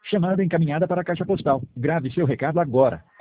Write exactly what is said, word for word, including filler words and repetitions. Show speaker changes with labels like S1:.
S1: Chamada encaminhada para a caixa postal. Grave seu recado agora.